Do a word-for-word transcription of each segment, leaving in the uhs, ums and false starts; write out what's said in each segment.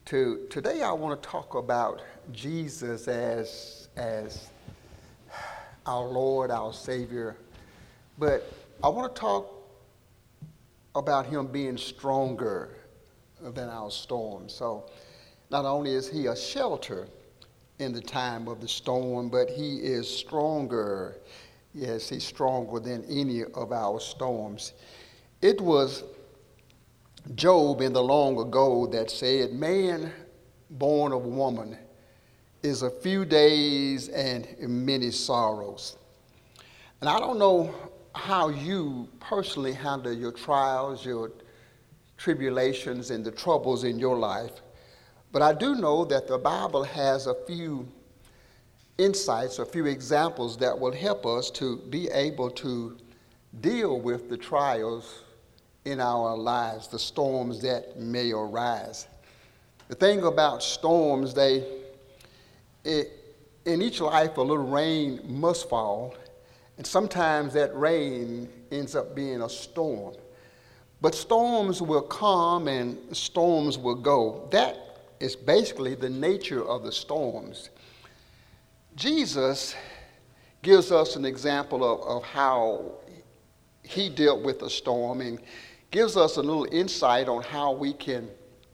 To, today I want to talk about Jesus as, as our Lord, our Savior, but I want to talk about him being stronger than our storm. So not only is he a shelter in the time of the storm, but he is stronger. Yes, he's stronger than any of our storms. It was Job in the long ago that said, man born of woman is a few days and many sorrows. And I don't know how you personally handle your trials, your tribulations, and the troubles in your life, but I do know that the Bible has a few insights, a few examples that will help us to be able to deal with the trials in our lives, the storms that may arise. The thing about storms, they, it, in each life, a little rain must fall, and sometimes that rain ends up being a storm. But storms will come and storms will go. That is basically the nature of the storms. Jesus gives us an example of, of how he dealt with a storm and gives us a little insight on how we can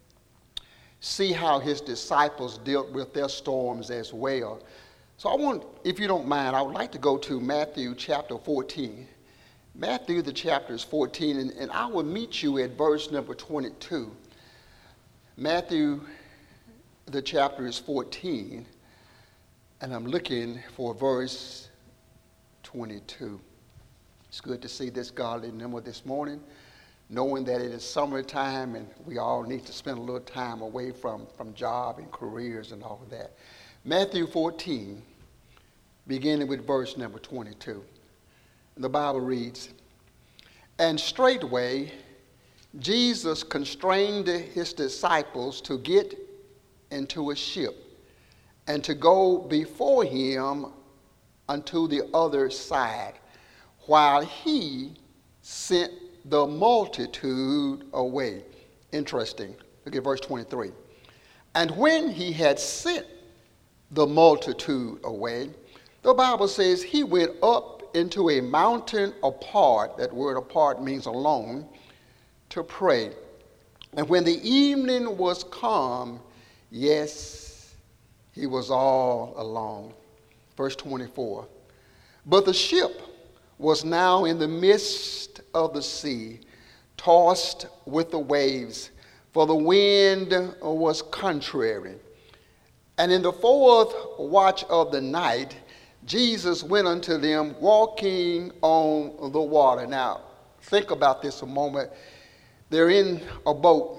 see how his disciples dealt with their storms as well. So I want, if you don't mind, I would like to go to Matthew chapter fourteen. Matthew, the chapter is fourteen, and, and I will meet you at verse number twenty-two. Matthew, the chapter is fourteen, and I'm looking for verse twenty-two. It's good to see this godly number this morning, knowing that it is summertime and we all need to spend a little time away from, from job and careers and all of that. Matthew fourteen, beginning with verse number twenty-two. The Bible reads, and straightway Jesus constrained his disciples to get into a ship and to go before him unto the other side, while he sent the multitude away. Interesting. Look at verse twenty-three. And when he had sent the multitude away, the Bible says he went up into a mountain apart. That word apart means alone, to pray. And when the evening was come, yes, he was all alone. Verse twenty-four. But the ship was now in the midst of the sea, tossed with the waves, for the wind was contrary. And in the fourth watch of the night, Jesus went unto them walking on the water. Now, think about this a moment. They're in a boat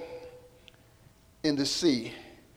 in the sea.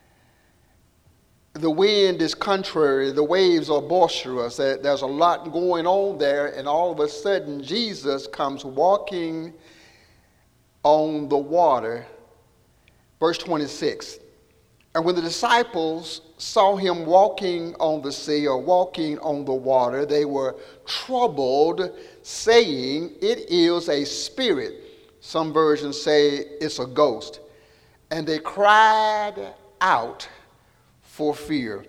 The wind is contrary, the waves are boisterous, there's a lot going on there, and all of a sudden Jesus comes walking on the water. Verse twenty-six, and when the disciples saw him walking on the sea or walking on the water, they were troubled, saying, it is a spirit. Some versions say it's a ghost. And they cried out for fear.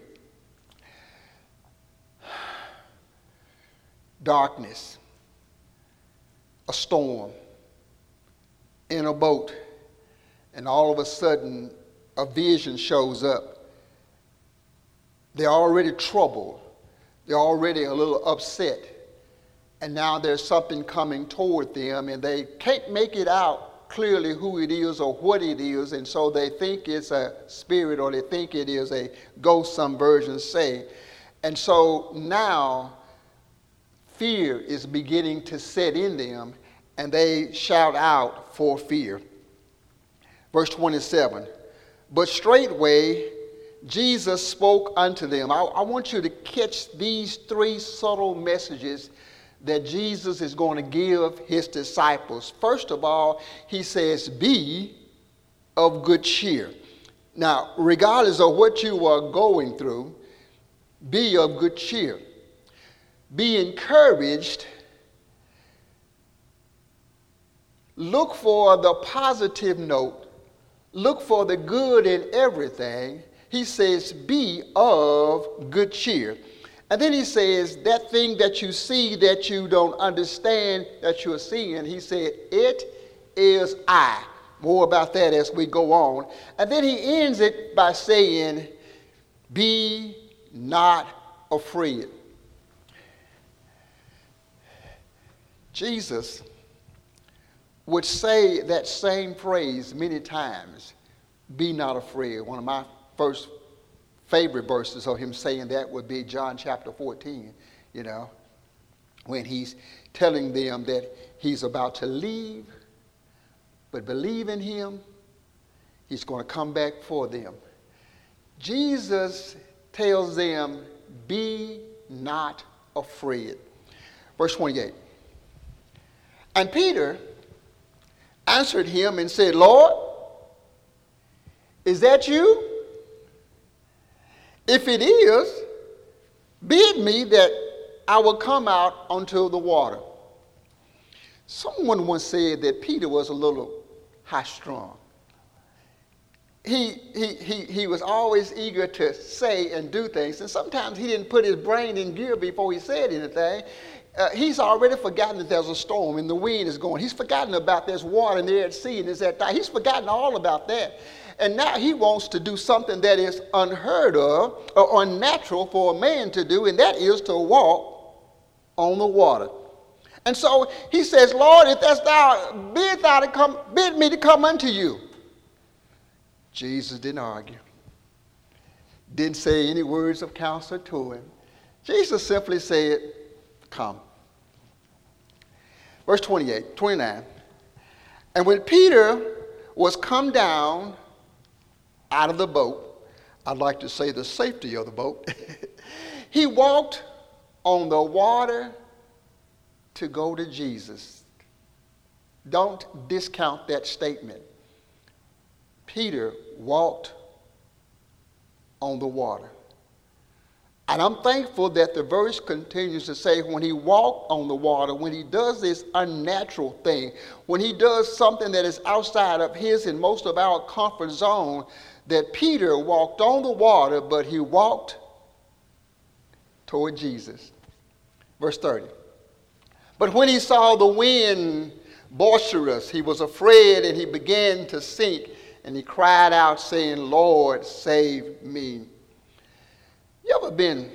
Darkness, a storm, in a boat, and all of a sudden a vision shows up. They're already troubled. They're already a little upset. And now there's something coming toward them, and they can't make it out clearly who it is or what it is, and so they think it's a spirit or they think it is a ghost, some versions say. And so now fear is beginning to set in them, and they shout out for fear. Verse twenty-seven, but straightway Jesus spoke unto them. I, I want you to catch these three subtle messages that Jesus is going to give his disciples. First of all, he says, be of good cheer. Now, regardless of what you are going through, be of good cheer. Be encouraged. Look for the positive note look for the good in everything. He says, be of good cheer. And then he says, that thing that you see that you don't understand that you're seeing, he said, it is I. More about that as we go on. And then he ends it by saying, be not afraid. Jesus would say that same phrase many times, be not afraid. One of my first favorite verses of him saying that would be John chapter fourteen, you know, when he's telling them that he's about to leave, but believe in him, he's going to come back for them. Jesus tells them, be not afraid. Verse twenty-eight. And Peter answered him and said, Lord, is that you? If it is, bid me that I will come out onto the water. Someone once said that Peter was a little high-strung. He, he, he, he was always eager to say and do things, and sometimes he didn't put his brain in gear before he said anything. Uh, he's already forgotten that there's a storm and the wind is going. He's forgotten about there's water and they're at sea and there's that time. He's forgotten all about that. And now he wants to do something that is unheard of or unnatural for a man to do, and that is to walk on the water. And so he says, Lord, if that's thou, bid thou to come, bid me to come unto you. Jesus didn't argue. Didn't say any words of counsel to him. Jesus simply said, come. Verse twenty-eight, twenty-nine. And when Peter was come down out of the boat, I'd like to say the safety of the boat, he walked on the water to go to Jesus. Don't discount that statement. Peter walked on the water. And I'm thankful that the verse continues to say when he walked on the water, when he does this unnatural thing, when he does something that is outside of his and most of our comfort zone, that Peter walked on the water, but he walked toward Jesus. Verse thirty. But when he saw the wind boisterous, he was afraid and he began to sink, and he cried out saying, Lord, save me. You ever been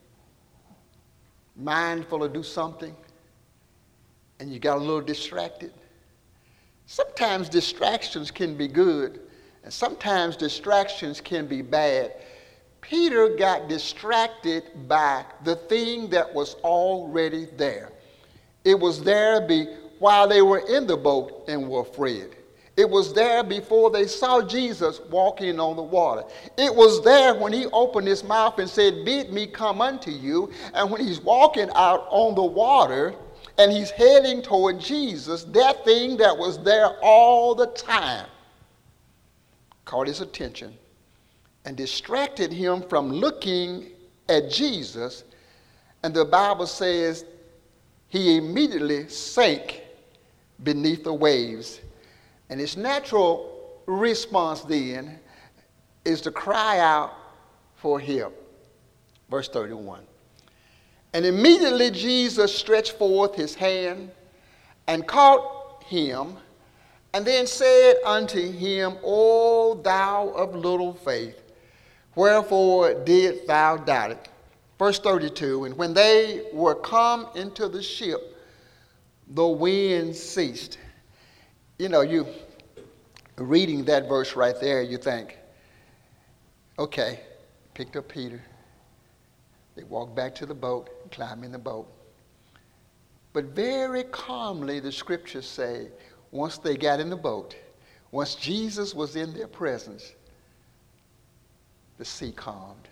mindful to do something and you got a little distracted? Sometimes distractions can be good, and sometimes distractions can be bad. Peter got distracted by the thing that was already there. It was there be, while they were in the boat and were afraid. It was there before they saw Jesus walking on the water. It was there when he opened his mouth and said, bid me come unto you. And when he's walking out on the water and he's heading toward Jesus, that thing that was there all the time caught his attention and distracted him from looking at Jesus. And the Bible says he immediately sank beneath the waves. And his natural response then is to cry out for help. Verse thirty-one. And immediately Jesus stretched forth his hand and caught him, and then said unto him, O thou of little faith, wherefore didst thou doubt it? Verse thirty-two. And when they were come into the ship, the wind ceased. You know, you reading that verse right there, you think, okay, picked up Peter. They walked back to the boat, climbed in the boat. But very calmly, the scriptures say, once they got in the boat, once Jesus was in their presence, the sea calmed.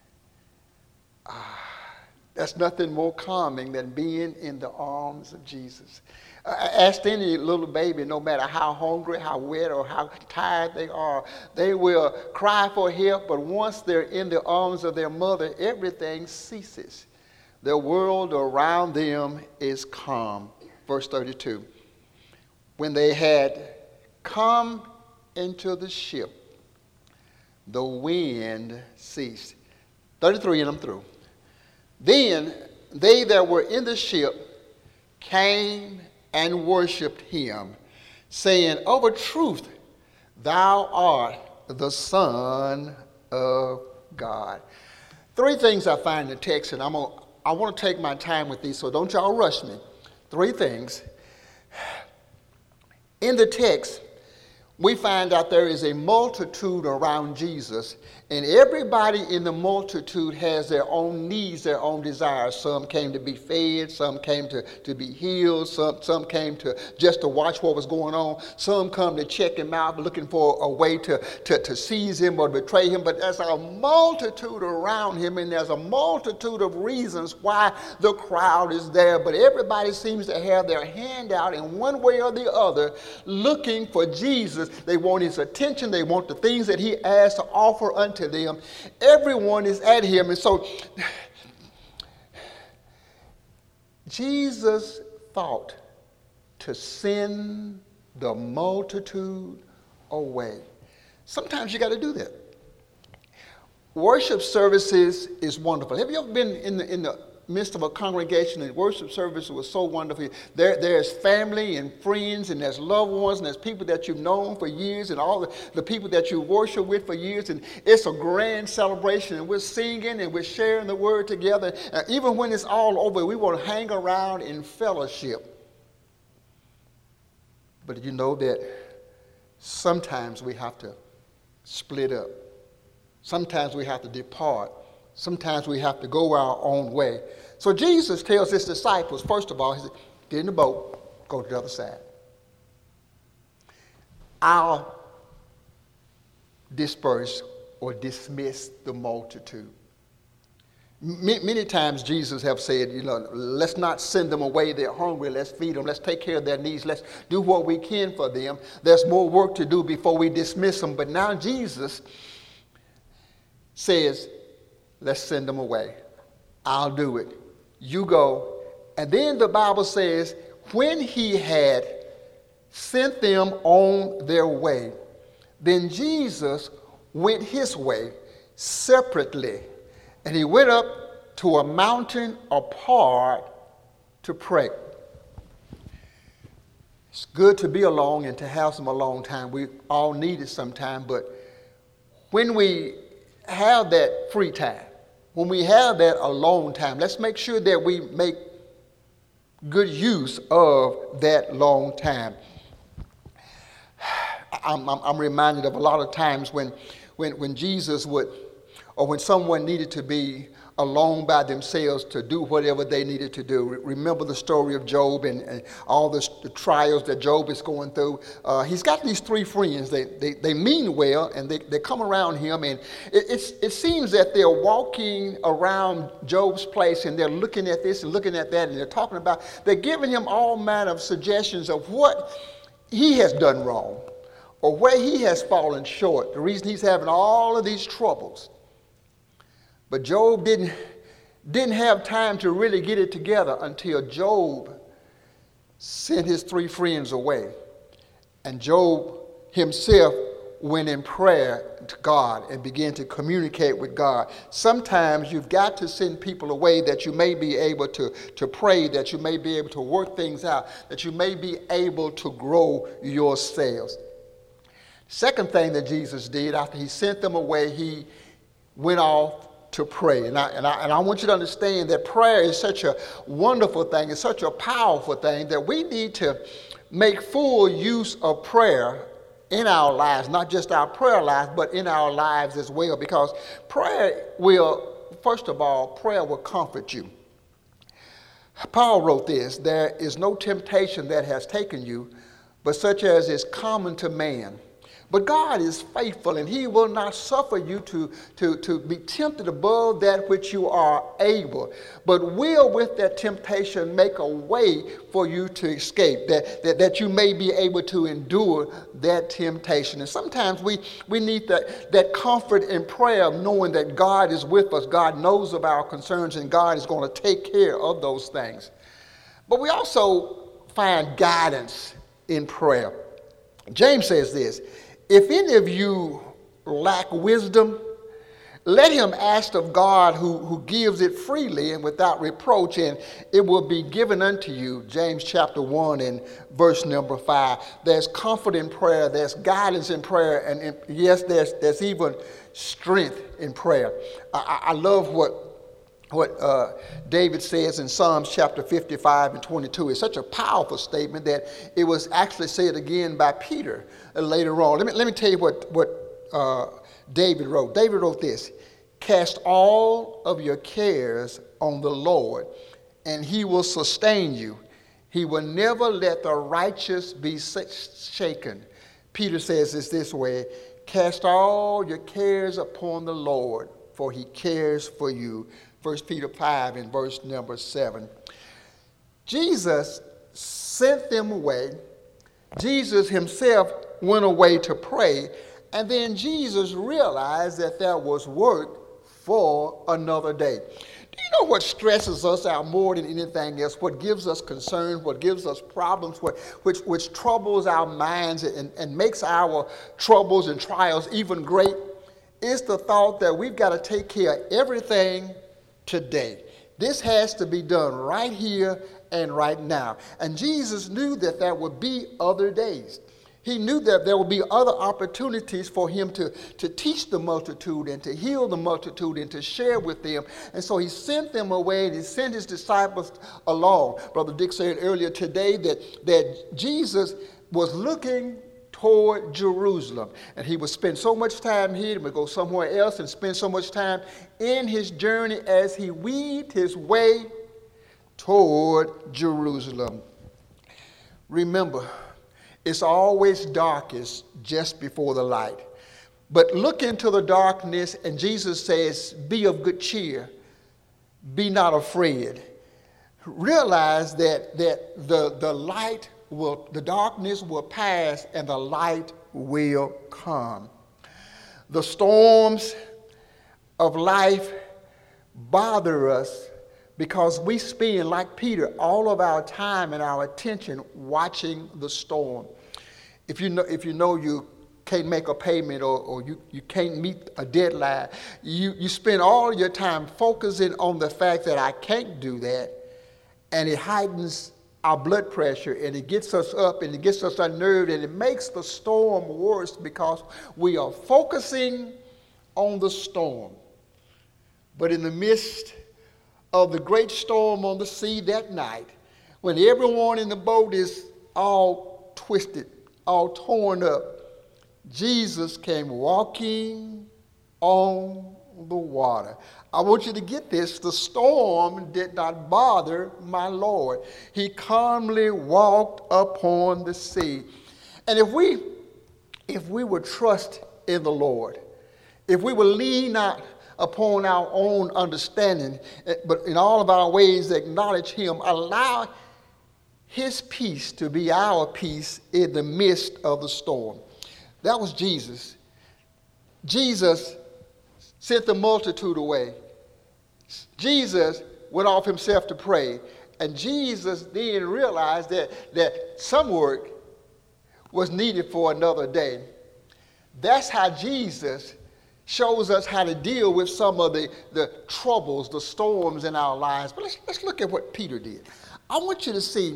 Ah, that's nothing more calming than being in the arms of Jesus. Uh, ask any little baby, no matter how hungry, how wet, or how tired they are, they will cry for help, but once they're in the arms of their mother, everything ceases. The world around them is calm. Verse thirty-two. When they had come into the ship, the wind ceased. thirty-three, and I'm through. Then they that were in the ship came and worshipped him, saying, Of a truth, thou art the Son of God. Three things I find in the text, and I'm gonna, I want to take my time with these, so don't y'all rush me. Three things. In the text, we find out there is a multitude around Jesus, and everybody in the multitude has their own needs, their own desires. Some came to be fed, some came to, to be healed, some, some came to just to watch what was going on. Some come to check him out, looking for a way to, to, to seize him or betray him. But there's a multitude around him, and there's a multitude of reasons why the crowd is there. But everybody seems to have their hand out in one way or the other, looking for Jesus. They want his attention. They want the things that he has to offer unto them. Everyone is at him. And so Jesus thought to send the multitude away. Sometimes you got to do that. Worship services is wonderful. Have you ever been in the, in the midst of a congregation and worship service was so wonderful? There, there's family and friends, and there's loved ones, and there's people that you've known for years, and all the, the people that you worship with for years, and it's a grand celebration, and we're singing and we're sharing the word together. And even when it's all over, we want to hang around in fellowship. But you know that sometimes we have to split up. Sometimes we have to depart. Sometimes we have to go our own way. So Jesus tells his disciples, first of all, he said, get in the boat, go to the other side. I'll disperse or dismiss the multitude. M- many times Jesus have said, you know, let's not send them away. They're hungry. Let's feed them. Let's take care of their needs. Let's do what we can for them. There's more work to do before we dismiss them. But now Jesus says, let's send them away. I'll do it. You go. And then the Bible says, when he had sent them on their way, then Jesus went his way separately. And he went up to a mountain apart to pray. It's good to be alone and to have some alone time. We all need it sometime. But when we have that free time, when we have that alone time, let's make sure that we make good use of that long time. I'm, I'm, I'm reminded of a lot of times when, when, when Jesus would, or when someone needed to be alone by themselves to do whatever they needed to do. Remember the story of Job and, and all the, the trials that Job is going through. Uh, he's got these three friends. They, they, they mean well, and they, they come around him, and it, it's, it seems that they're walking around Job's place, and they're looking at this and looking at that, and they're talking about, they're giving him all manner of suggestions of what he has done wrong or where he has fallen short, the reason he's having all of these troubles. But Job didn't, didn't have time to really get it together until Job sent his three friends away. And Job himself went in prayer to God and began to communicate with God. Sometimes you've got to send people away that you may be able to, to pray, that you may be able to work things out, that you may be able to grow yourselves. Second thing that Jesus did after he sent them away, he went off to pray. And I, and, I, and I want you to understand that prayer is such a wonderful thing. It's such a powerful thing that we need to make full use of prayer in our lives, not just our prayer lives, but in our lives as well. Because prayer will, first of all, prayer will comfort you. Paul wrote this, there is no temptation that has taken you, but such as is common to man. But God is faithful, and he will not suffer you to, to, to be tempted above that which you are able, but will with that temptation make a way for you to escape, that, that, that you may be able to endure that temptation. And sometimes we, we need that, that comfort in prayer of knowing that God is with us, God knows of our concerns, and God is going to take care of those things. But we also find guidance in prayer. James says this, if any of you lack wisdom, let him ask of God who, who gives it freely and without reproach, and it will be given unto you. James chapter one and verse number five. There's comfort in prayer. There's guidance in prayer. And, and yes, there's, there's even strength in prayer. I, I love what, what uh, David says in Psalms chapter fifty-five and twenty-two. It's such a powerful statement that it was actually said again by Peter uh, later on. Let me, let me tell you what, what uh, David wrote. David wrote this: cast all of your cares on the Lord, and he will sustain you. He will never let the righteous be shaken. Peter says this this way: cast all your cares upon the Lord, for he cares for you. First Peter five and verse number seven. Jesus sent them away. Jesus himself went away to pray. And then Jesus realized that there was work for another day. Do you know what stresses us out more than anything else? What gives us concern, what gives us problems, what, which, which troubles our minds and, and makes our troubles and trials even great, is the thought that we've got to take care of everything today. This has to be done right here and right now. And Jesus knew that there would be other days. He knew that there would be other opportunities for him to, to teach the multitude and to heal the multitude and to share with them. And so he sent them away and he sent his disciples along. Brother Dick said earlier today that, that Jesus was looking toward Jerusalem. And he would spend so much time here, he would go somewhere else and spend so much time in his journey as he weaved his way toward Jerusalem. Remember, it's always darkest just before the light. But look into the darkness, and Jesus says, be of good cheer. Be not afraid. Realize that, that the, the light will, the darkness will pass and the light will come. The storms of life bother us because we spend, like Peter, all of our time and our attention watching the storm. If you know, if you know you can't make a payment or, or you, you can't meet a deadline, you, you spend all your time focusing on the fact that I can't do that, and it heightens our blood pressure, and it gets us up, and it gets us unnerved, and it makes the storm worse because we are focusing on the storm. But in the midst of the great storm on the sea that night, when everyone in the boat is all twisted, all torn up, Jesus came walking on the water. I want you to get this. The storm did not bother my Lord. He calmly walked upon the sea. And if we, if we would trust in the Lord, if we would lean not upon our own understanding, but in all of our ways acknowledge him, allow his peace to be our peace in the midst of the storm. That was Jesus. Jesus sent the multitude away. Jesus went off himself to pray. And Jesus then realized that, that some work was needed for another day. That's how Jesus shows us how to deal with some of the, the troubles, the storms in our lives. But let's, let's look at what Peter did. I want you to see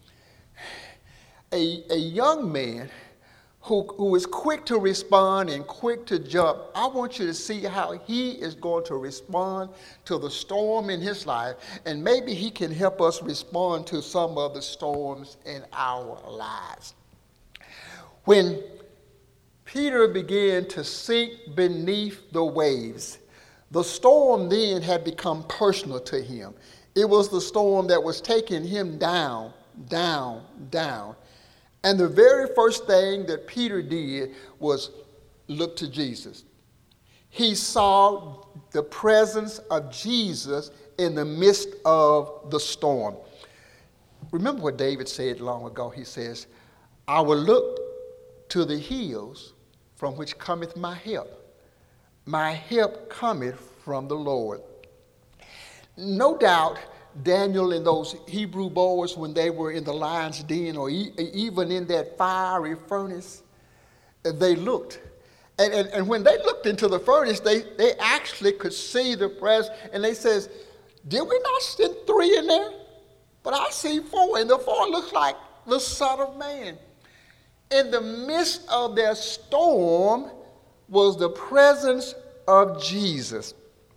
a, a young man who, who is quick to respond and quick to jump. I want you to see how he is going to respond to the storm in his life, and maybe he can help us respond to some of the storms in our lives. When Peter began to sink beneath the waves, the storm then had become personal to him. It was the storm that was taking him down, down, down. And the very first thing that Peter did was look to Jesus. He saw the presence of Jesus in the midst of the storm. Remember what David said long ago. He says, I will look to the hills from which cometh my help. My help cometh from the Lord. No doubt, Daniel and those Hebrew boys, when they were in the lion's den or e- even in that fiery furnace, they looked. And, and, and when they looked into the furnace, they, they actually could see the presence. And they says, did we not send three in there? But I see four, and the four looks like the Son of Man. In the midst of their storm was the presence of Jesus.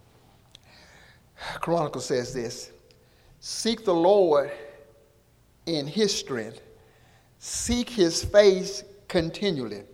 Chronicle says this: seek the Lord in his strength. Seek his face continually.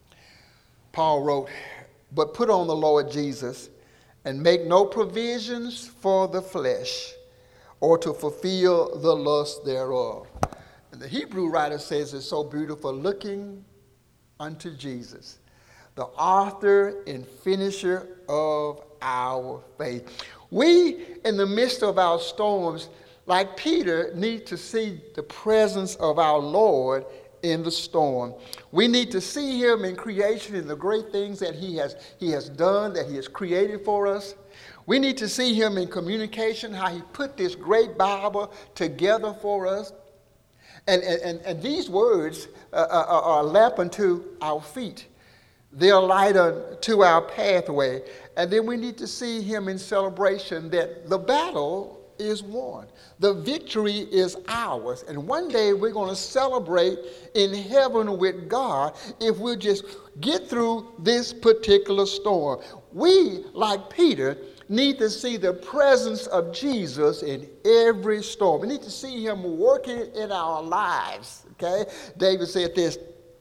Paul wrote, but put on the Lord Jesus and make no provisions for the flesh or to fulfill the lust thereof. And the Hebrew writer says it's so beautiful, looking unto Jesus, the author and finisher of our faith. We, in the midst of our storms, like Peter, need to see the presence of our Lord in the storm. We need to see him in creation and the great things that he has, he has done, that he has created for us. We need to see him in communication, how he put this great Bible together for us. And, and, and these words uh, are, are a lamp unto our feet. They're a light unto our pathway. And then we need to see him in celebration that the battle is won. The victory is ours. And one day we're going to celebrate in heaven with God if we'll just get through this particular storm. We, like Peter, need to see the presence of Jesus in every storm. We need to see him working in our lives. Okay? David said this: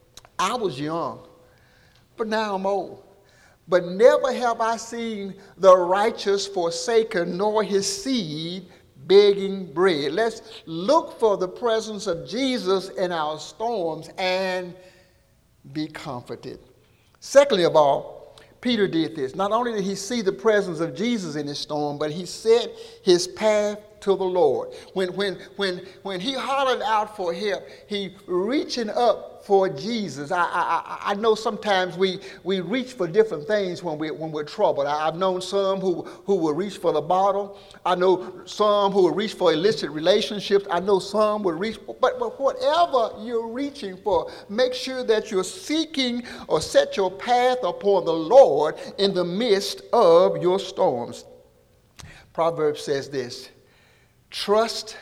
I was young, but now I'm old. But never have I seen the righteous forsaken, nor his seed begging bread. Let's look for the presence of Jesus in our storms and be comforted. Secondly of all, Peter did this. Not only did he see the presence of Jesus in his storm, but he set his path to the Lord. When, when, when, when he hollered out for help, he reaching up for Jesus. I, I, I know sometimes we, we reach for different things when, we, when we're troubled. I, I've known some who, who will reach for the bottle. I know some who will reach for illicit relationships. I know some will reach, but, but whatever you're reaching for, make sure that you're seeking or set your path upon the Lord in the midst of your storms. Proverbs says this: trust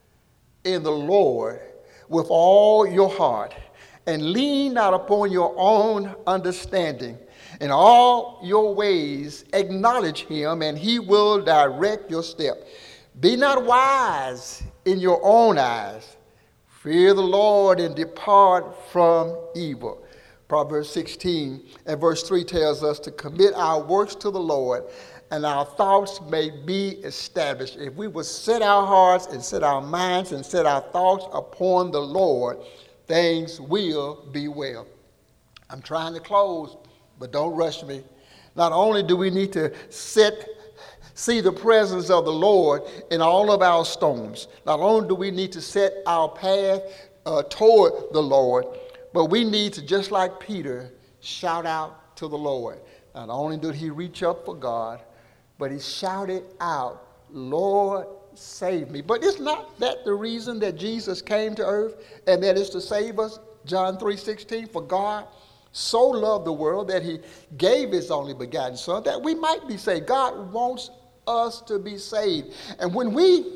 in the Lord with all your heart, and lean not upon your own understanding. In all your ways acknowledge him, and he will direct your step. Be not wise in your own eyes. Fear the Lord and depart from evil. Proverbs sixteen and verse three tells us to commit our works to the Lord, and our thoughts may be established. If we would set our hearts and set our minds and set our thoughts upon the Lord, things will be well. I'm trying to close, but don't rush me. Not only do we need to set, see the presence of the Lord in all of our storms, not only do we need to set our path uh, toward the Lord, but we need to, just like Peter, shout out to the Lord. Not only did he reach up for God, but he shouted out, Lord, save me. But is not that the reason that Jesus came to earth, and that is to save us? John three sixteen, for God so loved the world that he gave his only begotten son that we might be saved. God wants us to be saved. And when we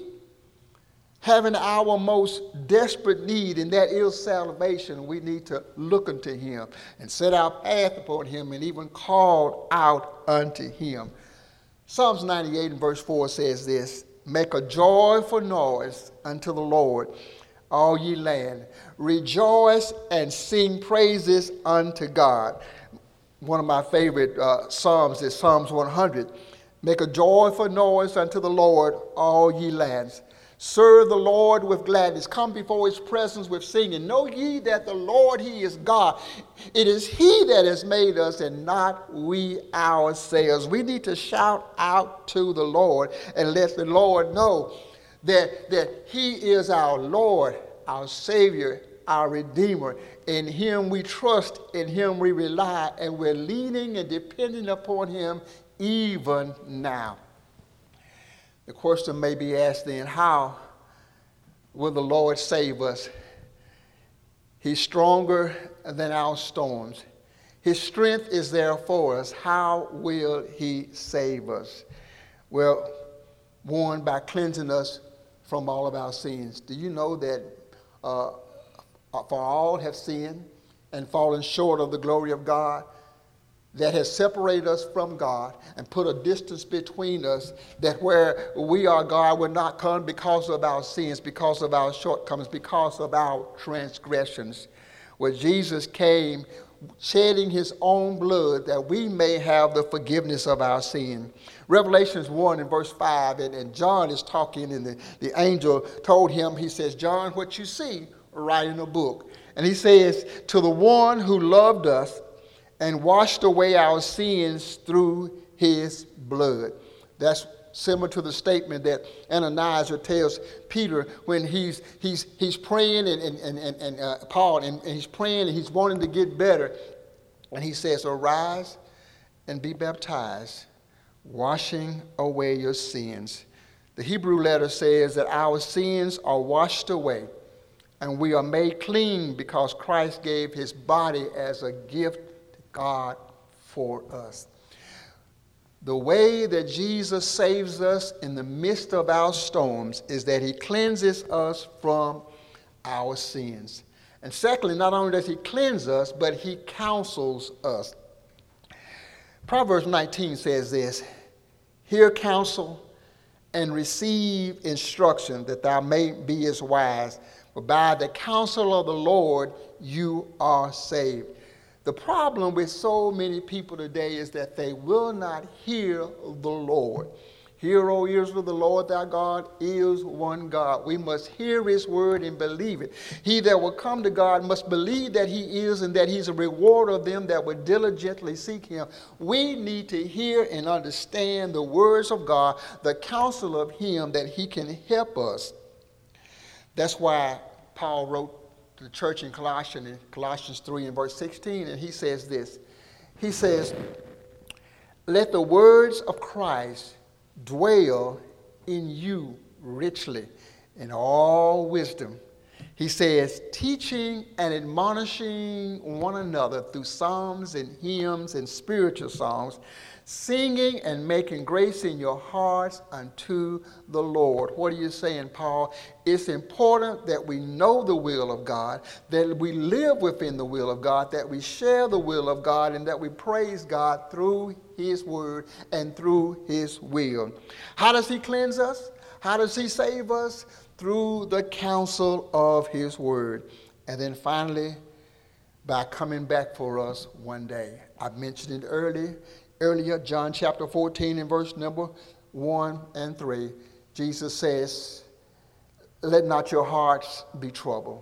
having our most desperate need, and that is salvation, we need to look unto him and set our path upon him and even call out unto him. Psalms ninety-eight and verse four says this: make a joyful noise unto the Lord, all ye land. Rejoice and sing praises unto God. One of my favorite uh, Psalms is Psalms one hundred. Make a joyful noise unto the Lord, all ye lands. Serve the Lord with gladness. Come before his presence with singing. Know ye that the Lord, he is God. It is he that has made us and not we ourselves. We need to shout out to the Lord and let the Lord know that, that he is our Lord, our Savior, our Redeemer. In him we trust, in him we rely, and we're leaning and depending upon him even now. The question may be asked then, how will the Lord save us? He's stronger than our storms. His strength is there for us. How will he save us? Well, one, by cleansing us from all of our sins. Do you know that uh, for all have sinned and fallen short of the glory of God? That has separated us from God and put a distance between us, that where we are, God will not come because of our sins, because of our shortcomings, because of our transgressions. Where Jesus came shedding his own blood that we may have the forgiveness of our sin. Revelations one and verse five, and, and John is talking, and the, the angel told him, he says, John, what you see, write in a book. And he says, to the one who loved us and washed away our sins through his blood. That's similar to the statement that Ananias tells Peter when he's he's he's praying and and and, and uh, Paul and, and he's praying and he's wanting to get better, and he says, "Arise and be baptized, washing away your sins." The Hebrew letter says that our sins are washed away, and we are made clean because Christ gave his body as a gift to God for us. The way that Jesus saves us in the midst of our storms is that he cleanses us from our sins. And secondly, not only does he cleanse us, but he counsels us. Proverbs nineteen says this, hear counsel and receive instruction that thou may be as wise. For by the counsel of the Lord you are saved. The problem with so many people today is that they will not hear the Lord. Hear, O Israel, the Lord thy God is one God. We must hear his word and believe it. He that will come to God must believe that he is and that he's a rewarder of them that would diligently seek him. We need to hear and understand the words of God, the counsel of him, that he can help us. That's why Paul wrote to the church in Colossians, in Colossians three and verse sixteen, and he says this. He says, let the words of Christ dwell in you richly in all wisdom. He says, teaching and admonishing one another through psalms and hymns and spiritual songs, singing and making grace in your hearts unto the Lord. What are you saying, Paul? It's important that we know the will of God, that we live within the will of God, that we share the will of God, and that we praise God through his word and through his will. How does he cleanse us? How does he save us? Through the counsel of his word. And then finally, by coming back for us one day. I mentioned it earlier. Earlier, John chapter fourteen and verse number one and three, Jesus says, let not your hearts be troubled.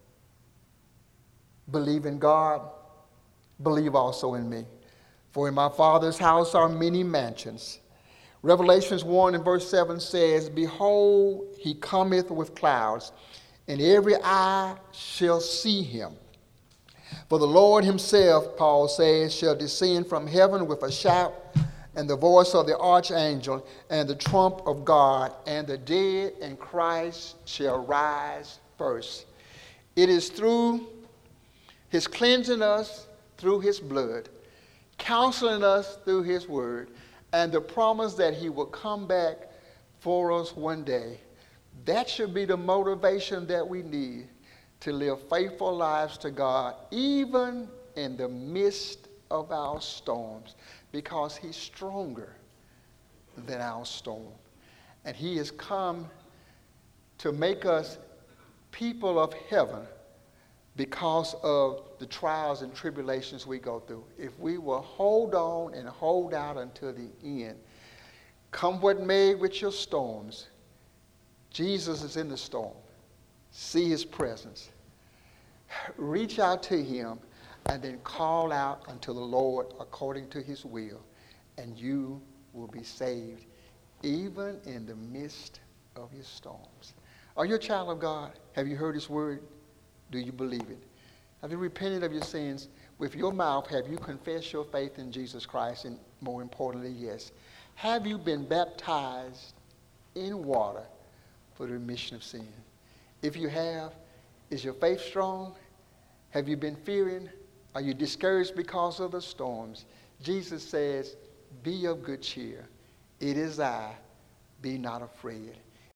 Believe in God, believe also in me. For in my Father's house are many mansions. Revelations one and verse seven says, behold, he cometh with clouds, and every eye shall see him. For the Lord himself, Paul says, shall descend from heaven with a shout, and the voice of the archangel, and the trump of God, and the dead in Christ shall rise first. It is through his cleansing us through his blood, counseling us through his word, and the promise that he will come back for us one day. That should be the motivation that we need to live faithful lives to God, even in the midst of our storms, because he's stronger than our storm. And he has come to make us people of heaven because of the trials and tribulations we go through. If we will hold on and hold out until the end, come what may with your storms, Jesus is in the storm. See his presence. Reach out to him and then call out unto the Lord according to his will, and you will be saved even in the midst of your storms. Are you a child of God? Have you heard his word? Do you believe it? Have you repented of your sins? With your mouth, have you confessed your faith in Jesus Christ? And more importantly, yes. Have you been baptized in water for the remission of sin? If you have, is your faith strong? Have you been fearing Are you discouraged because of the storms? Jesus says, be of good cheer. It is I. Be not afraid.